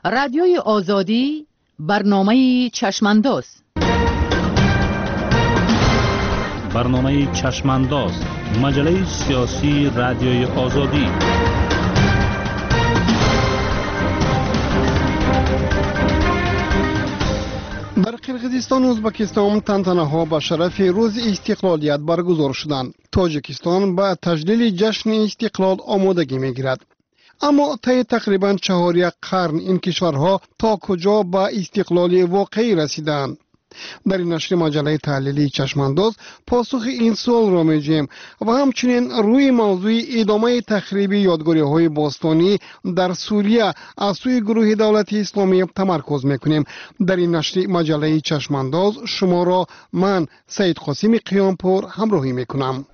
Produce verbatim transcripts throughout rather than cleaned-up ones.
رادیوی آزادی برنامه چشمانداز. برنامه چشمانداز، مجله سیاسی رادیوی آزادی. در قرقیزستان و ازبکستان تنتنه‌ها به شرف روز استقلالیت برگزار شدند. تاجیکستان به تجلیل جشن استقلال آمادگی می‌گیرد. اما طی تقریباً چهار یک قرن این کشورها تا کجا به استقلال واقعی رسیدند؟ در این نشر مجله تحلیلی چشمانداز پاسخ این سوال را می‌جوییم و همچنین روی موضوع ادامه تخریب یادگاری‌های باستانی در سوریه از سوی گروه دولت اسلامی تمرکز می‌کنیم. در این نشر مجله چشمانداز شما را من سید قاسم قیامپور همراهی می‌کنم.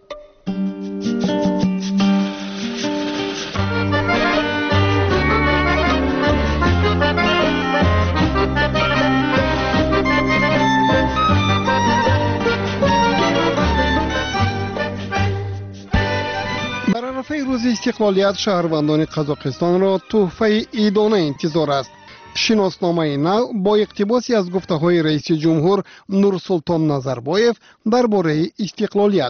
روز استقلالیت شهروندان قزاقستان را تحفه عیدانه انتظار است. شناسنامه نو با اقتباسی از گفته‌های رئیس جمهور نورسلطان نظربایف درباره استقلالیت.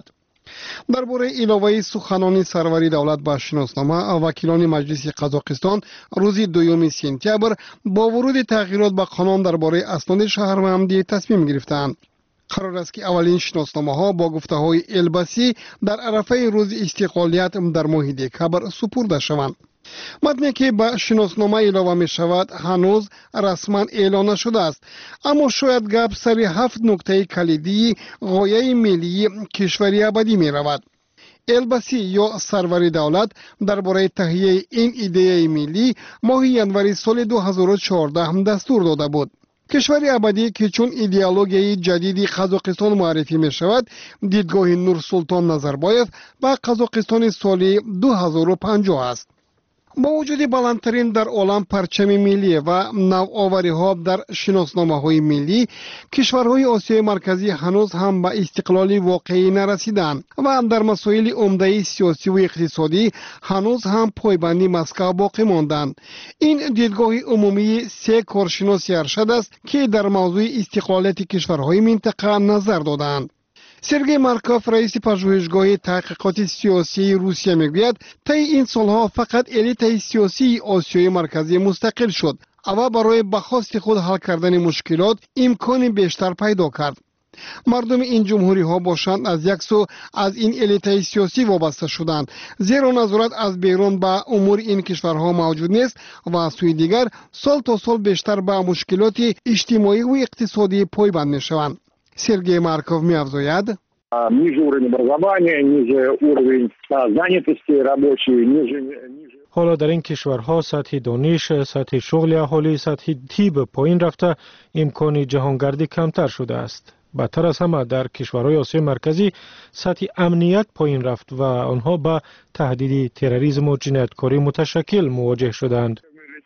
درباره علاوه سخنان سروری دولت به شناسنامه، وکیلان مجلس قزاقستان روز دوم سپتامبر با ورود تغییرات به قانون درباره اسناد شهروندی تصمیم گرفتند. قرار است که اولین شناسنامه ها با گفته های البسی در عرفه روز استقلالیت در ماه دکامبر سپرده شوند. متنی که به شناسنامه علاوه می شود هنوز رسما اعلان نشده است، اما شاید گپ سر هفت نکته کلیدی غایه ملی کشوری ابدی می رود. البسی یا سروری دولت درباره تهیه این ایده ملی ماه ینوری سال دو هزار و چهارده هم دستور داده بود. کشوری ابدی که چون ایدئولوژی جدیدی قزاقستان معرفی می شود، دیدگاه نورسلطان نظربایف با قزاقستان سال دو هزار و پنجاه است. با وجود بلندترین در عالم پرچم ملی و نوآوری ها در شناسنامه های ملی، کشورهای آسیای مرکزی هنوز هم به استقلال واقعی نرسیدند و در مسائل عمده سیاسی و اقتصادی هنوز هم پایبندی مسکو باقی ماندند. این دیدگاه عمومی سه کارشناس ارشد است که در موضوع استقلالیت کشورهای منطقه نظر دادند. سرگئی مارکوف رئیس پژوهشگاه تحقیقات سیاسی روسیه میگوید طی این سالها فقط الیت سیاسی آسیای مرکزی مستقل شد و برای به خواست خود حل کردن مشکلات امکان بیشتر پیدا کرد. مردم این جمهوری ها باشند از یک سو از این الیت سیاسی وابسته شدند، زیرا نظارت از بیرون به امور این کشورها موجود نیست و از سوی دیگر سال تا سال بیشتر به مشکلات اجتماعی و اقتصادی پایبند میشوند. سرگئی مارکوف می‌افزاید: ниже уровень образования, ниже уровень занятости рабочей, ниже حالا در این کشورها سطح دانش، سطح شغل اهالی، سطح طب پایین رفته، امکان جهانگردی کمتر شده است. بدتر از همه در کشورهای آسیای مرکزی سطح امنیت پایین رفت و آنها با تهدید تروریسم و جنایتکاری متشکل مواجه شدند.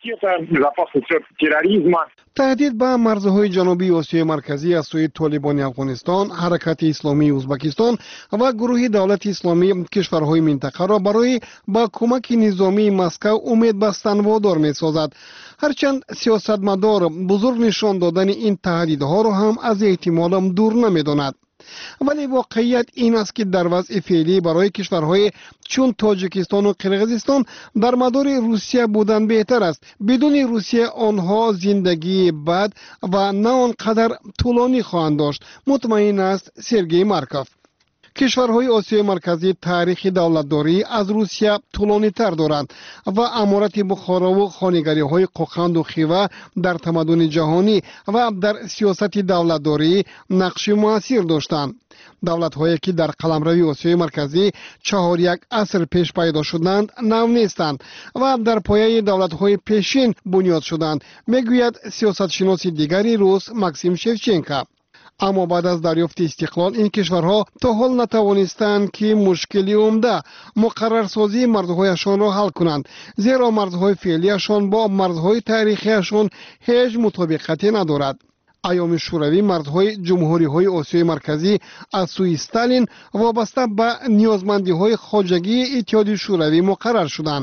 تهدید به مرزهای جنوبی آسیای مرکزی از سوی طالبان افغانستان، حرکت اسلامی ازبکستان و گروه دولت اسلامی کشورهای منطقه را برای با کمک نظامی مسکو امید بستن وادار می سازد. هرچند سیاستمدار بزرگ نشان دادن این تهدیدها را هم از احتمال دور نمی داند. ولی واقعیت این است که در وضع فعلی برای کشورهای چون تاجیکستان و قرقیزستان در مدار روسیه بودن بهتر است. بدون روسیه آنها زندگی بد و نه آنقدر طولانی خواهند داشت، مطمئن است سرگئی مارکوف. کشورهای آسیای مرکزی تاریخ دولتداری از روسیه طولانی تر دارند و امارت بخارا و خانگری های قوقند و خیوه در تمدن جهانی و در سیاست دولتداری نقش مؤثر داشتند. دولت هایی که در قلمروی آسیای مرکزی چهار یک عصر پیش پیدا شدند نو نیستند و در پایه دولت های پیشین بنیاد شدند، میگوید سیاست شناس دیگری روس ماکسیم شفچنکو. اما بعد از دریافت استقلال این کشورها تا حال نتوانستند که مشکلی عمده مقررسازی مرزهایشان را حل کنند، زیرا مرزهای فعلیشان با مرزهای تاریخیشان هیچ مطابقتی ندارد. ایام شوروی مرزهای جمهوری های آسیای مرکزی از سوی استالین وابسته به نیازمندی های خواجگی اتحاد شوروی مقرر شدند.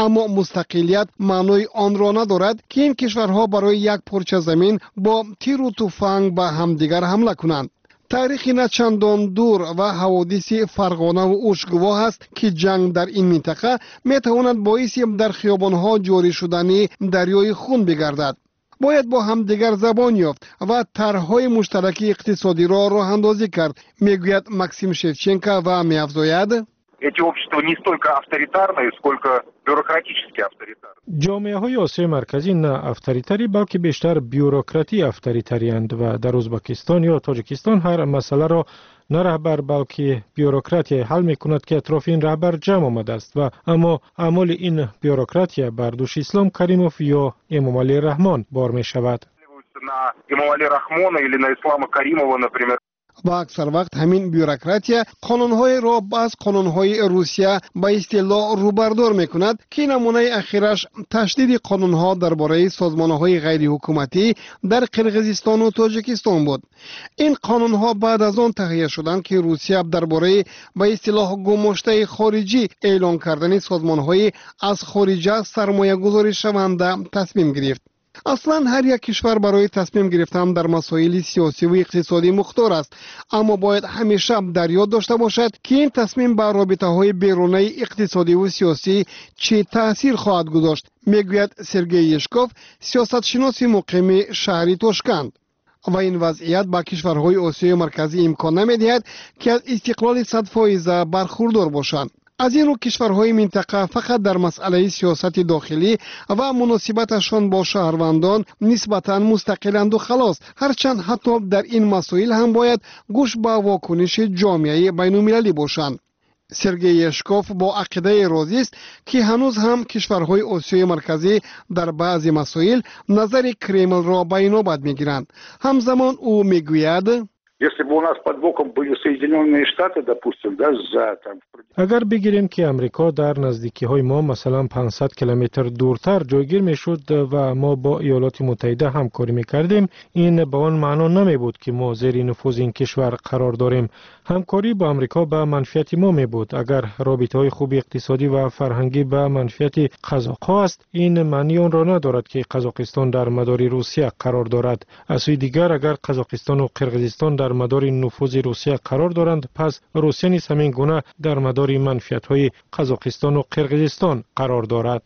اما مستقلیت معنای آن را ندارد که این کشورها برای یک پارچه زمین با تیر و تفنگ به همدیگر حمله کنند. تاریخ نه چندان دور و حوادث فرغانه و اشگواه است که جنگ در این منطقه میتواند باعث در خیابانها جاری شدن دریای خون بگردد. باید با هم دیگر زبان یافت و طرح‌های مشترک اقتصادی را راه اندازی کرد، میگوید ماکسیم شевченко و می‌افزاید эти общества не столько авторитарные, сколько бюрократически авторитарные. جامعه های آسیای مرکزی نه افطاریتری بلکه بیشتر بیوروکراتی افطاریتری اند و در ازبکستان یا تاجیکستان هر مسئله را نه رهبر بلکه بیوروکراتی حل می کند که اطراف این رهبر جمع آمده است و اما اعمال این بیوروکراتی بر دوش اسلام کریموف یا امام علی رحمان بار می شود. На Эмомали Рахмона или на Ислама Каримова, например. و اکثر وقت همین بیوروکراتیا قانونهای را از قانونهای روسیه به اصطلاح روبردار میکند که نمونه اخیرش تشدید قانونها درباره سازمانهای غیر حکومتی در قرقیزستان و تاجیکستان بود. این قانونها بعد از آن تهیه شدند که روسیه درباره به اصطلاح گماشته خارجی اعلان کردن سازمانهای از خارج سرمایه گذاری شونده تصمیم گرفت. اصلا هر یک کشور برای تصمیم گرفتن در مسائل سیاسی و اقتصادی مختار است، اما باید همیشه در یاد داشته باشد که این تصمیم بر رابطه‌های بیرونی اقتصادی و سیاسی چه تأثیر خواهد گذاشت، میگوید سرگئی یشکوف، سیاستشناس مقیم شهر توشکند. و این وضعیت با کشورهای آسیای مرکزی امکان نمی‌دهد که از استقلال صد فیصد برخوردار باشند. از این رو کشورهای منطقه فقط در مسئله سیاست داخلی و مناسبتشان با شهروندان نسبتاً مستقلند و خلاص، هرچند حتی در این مسائل هم باید گوش به واکنش جامعه بین‌المللی باشند. سرگئی یشکوف با عقیده راضی است که هنوز هم کشورهای آسیای مرکزی در بعضی مسائل نظر کرمل را به نوبت میگیرند. همزمان او میگوید Если бы у нас под боком были Соединенные Штаты, допустим, да, за там... اگر بگیریم که امریکا در نزدیکی های ما مثلا پانصد کیلومتر دورتر جایگیر می شد و ما با ایالات متحده همکاری می کردیم، این به آن معنا نمی بود که ما زیر نفوذ این کشور قرار داریم. همکاری با امریکا به منفعت ما می بود. اگر رابطه های خوب اقتصادی و فرهنگی به منفعت قزاق‌ها است، این معنی آن را ندارد که قزاقستان در مدار روسیه قرار دارد. از سوی دیگر اگر قزاقستان و قرقیزستان در مدار نفوذ روسیه قرار دارند، پس روسیه نیز همین گونه در مدار منفعت‌های قزاقستان و قرقیزستان قرار دارد.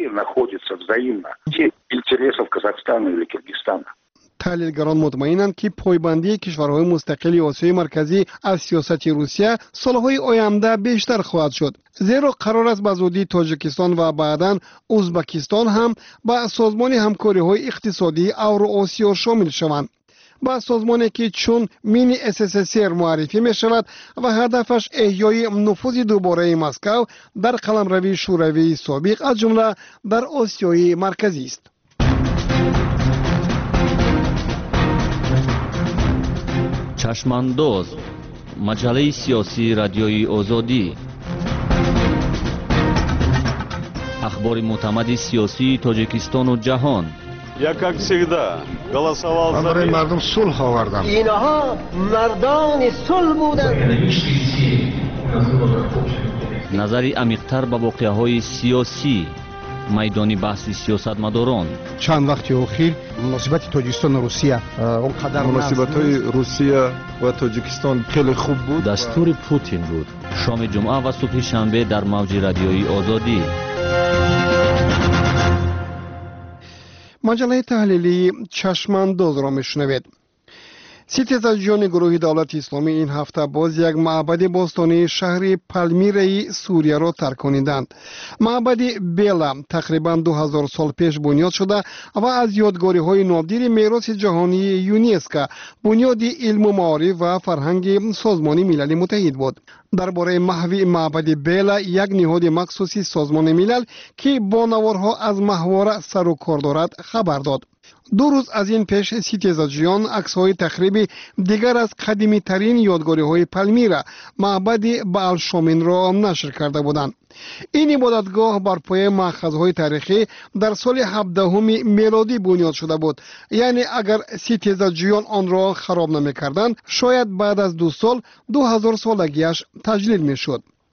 تحلیلگران مطمئنند که پایبندی کشورهای مستقل آسیای مرکزی از سیاست روسیه سالهای آینده بیشتر خواهد شد، زیرا قرار است به زودی تاجیکستان و بعداً ازبکستان هم به سازمان همکاری‌های اقتصادی اوراسیا شامل شوند. با سازمانی که چون مینی اس اس اس ار معرفی می شود و هدفش احیای نفوذ دوباره مسکو در قلمرو شوروی سابق از جمله در آسیای مرکزی است. چشمانداز، مجله سیاسی رادیوی آزادی، اخبار معتمد سیاسی تاجیکستان و جهان. Я, как всегда, голосовал за мардум сулҳ овардам. Инҳо мардони сулҳ буданд. назари амиқтар ба воқеаҳои сиёсӣ, майдони баҳси сиёсатмадорон. чанд вақти охир муносибати тоҷикистону русия он қадар муносибатҳои русия ва тоҷикистон хеле хуб буд. дастури путин буд. шоми ҷумъа ва субҳи шанбе дар мавҷи радиои озодӣ. مجله تحلیلی چشمانداز را میشنوید. ستیزجویان گروه دولت اسلامی این هفته باز یک معبد باستانی شهر پالمیرای سوریه را ترک کنیدند. معبد بیلا تقریبا دو هزار سال پیش بنیاد شده و از یادگاری های نادر میراث جهانی یونسکو بنیاد علم و معارف و فرهنگ سازمان ملل متحد بود. درباره محو معبد بیلا یک نهاد مخصوصی سازمان ملل که با نوارها از محور سر و کار دارد خبر داد. دو روز از این پیش ستیزجویان عکس‌های تخریب دیگر از قدیمی ترین یادگاری های پالمیرا معبد بال شامین را نشر کرده بودند. این عبادتگاه بر پایه مأخذهای تاریخی در سال هفدهم میلادی بنیاد شده بود، یعنی اگر ستیزجویان آن را خراب نمی‌کردند شاید بعد از دو سال دو هزار سالگیش تجلیل می‌شد.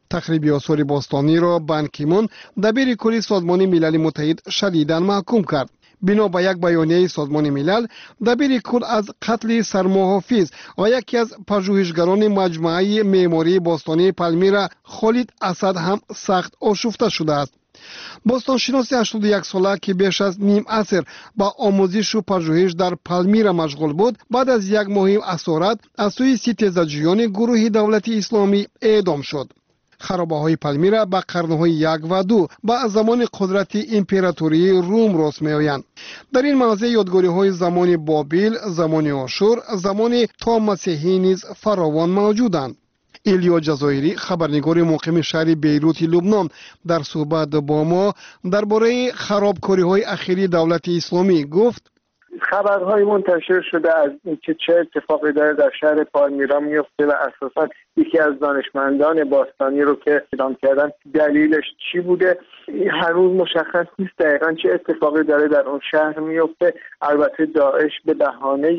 تخریب آثار باستانی را بان کی مون دبیر کلی سازمان ملل متحد شدیداً محکوم کرد. بنا به یک بیانیه سازمان ملل، دبیر کل از قتل سرمحافظ و یکی از پژوهشگران مجموعه معماری باستانی پالمیرا خالد اسد هم سخت آشفته شده است. باستانشناس هشتاد و یک ساله که بیش از نیم عصر با آموزش و پژوهش در پالمیرا مشغول بود، بعد از یک ماه اسارت از سوی ستیزجویان گروه دولت اسلامی اعدام شد. خرابه‌های پالمیرا با قرن‌های یک و دو با زمان قدرت امپراتوری روم راست می‌آیند. در این موضع یادگاری‌های زمان بابل، زمان آشور، زمان تا مسیحی نیز فراوان موجودند. ایلیا جزایری، خبرنگار مقیم شهر بیروت لبنان، در صحبت با ما درباره خرابکاری‌های اخیری دولت اسلامی گفت: خبرهای منتشر شده از اینکه چه اتفاقی داره در شهر پالمیرا میفته و اساساً یکی از دانشمندان باستانی رو که اعدام کردن دلیلش چی بوده هنوز مشخص نیست دقیقاً چه اتفاقی داره در اون شهر میفته. البته داعش به بهانه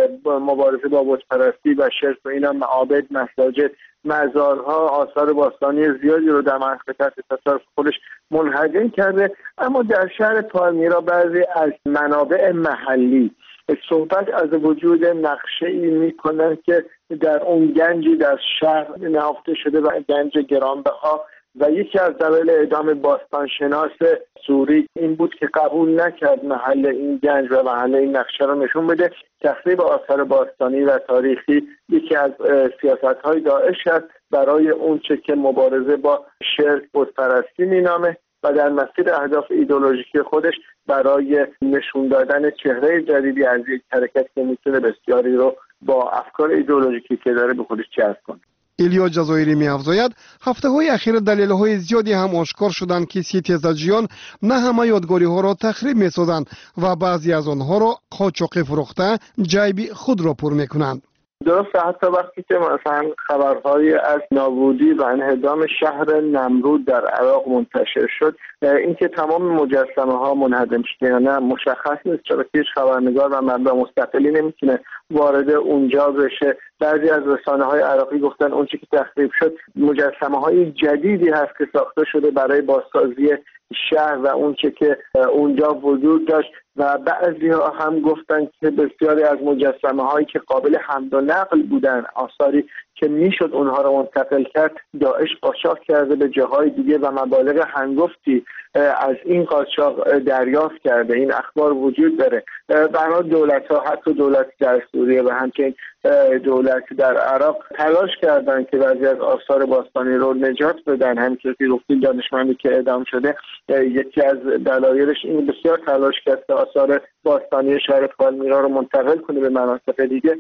مبارزه با بت‌پرستی و شرک و اینا معابد، مساجد، مزارها، آثار باستانی زیادی رو در منطقه تحت تصرف خودش منهدم کرده. اما در شهر پالمیرا بعضی از منابع محلی صحبت از وجود نقشه‌ای می‌کنند که در اون گنجی در شهر نهفته شده و گنج گرانبها و یکی از دلایل اعدام باستانشناس سوری این بود که قبول نکرد محل این گنج و محل این نقشه رو نشون بده. تخریب آثار باستانی و تاریخی یکی از سیاست‌های داعش است برای اونچه که مبارزه با شرک بت‌پرستی مینامه و در مسیر اهداف ایدئولوژیکی خودش برای نشون دادن چهره جدیدی از یک حرکت که میتونه بسیاری رو با افکار ایدئولوژیکی که داره به خودش جذب کنه. ایلیا جزایری می‌افزاید هفته‌های اخیر دلایل‌های زیادی هم آشکار شدند که ستیزجویان نه همه یادگاری‌ها را تخریب می‌سازند و بعضی از آنها را قاچاقی فروخته جیب خود را پر می‌کنند. درسته، حتی وقتی که مثلا خبرهای از نابودی و انهدام شهر نمرود در عراق منتشر شد، اینکه تمام مجسمه ها منهدم شده یا نه مشخص نیست، چرا که هیچ خبرنگار و منبع مستقلی نمیتونه وارد اونجا بشه. بعضی از رسانه های عراقی گفتن اون چیزی که تخریب شد مجسمه های جدیدی هست که ساخته شده برای بازسازی شهر و اون چه که اونجا وجود داشت و بعضی ها هم گفتن که بسیاری از مجسمه هایی که قابل حمل و نقل بودن، آثاری که میشد اونها رو منتقل کرد، داعش قاچاق کرده به جاهای دیگه و مبالغ هنگفتی از این قاچاق دریافت کرده. این اخبار وجود داره. برای دولت ها، حتی دولت در سوریه و همچنین دولت در عراق تلاش کردن که بعضی از آثار باستانی رو نجات بدن. همینطور که گفتیم دانشمندی که اعدام شده یکی از دلایلش این بسیار تلاش کرد که آثار باستانی شهر پالمیرا رو منتقل کنه به مناطق دیگه،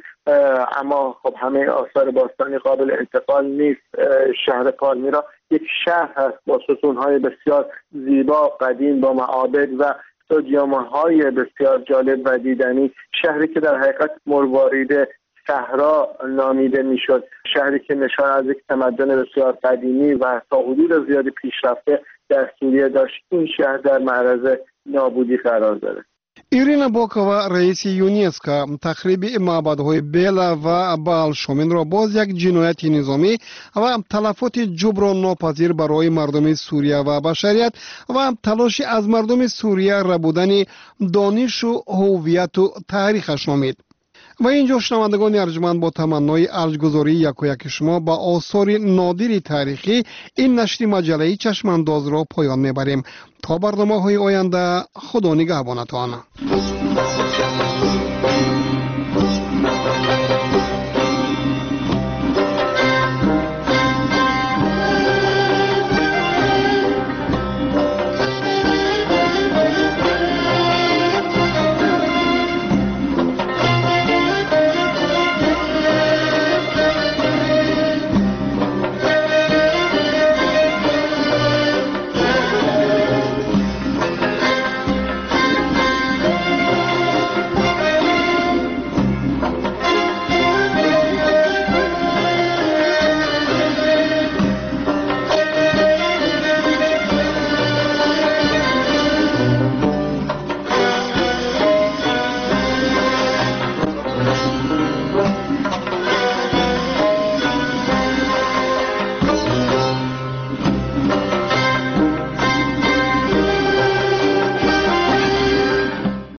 اما خب همه آثار باستانی قابل انتقال نیست. شهر پالمیرا یک شهر هست با ستون‌های بسیار زیبا قدیم با معابد و استادیوم‌های بسیار جالب و دیدنی، شهری که در حقیقت مروارید صحرا نامیده میشد، شهری که نشان از یک تمدن بسیار قدیمی و تا حدود زیادی پیشرفته در سوریه داشت. این شهر در معرض نابودی قرار داره. ایرینا باکووا رئیس یونسکو تخریب معبدهای بیلا و بال شومن را باز یک جنایت نظامی و تلفات جبران ناپذیر برای مردم سوریه و بشریت و تلاش از مردم سوریه ربودن دانش و هویت و تاریخش نامید. و اینجا شنوندگان ارجمند با تمنای ارجگذاری یک و یک شما با آثار نادر تاریخی این نشر مجله چشمانداز را پایان میبریم. تا برنامه های آینده خدا نگهبانتان.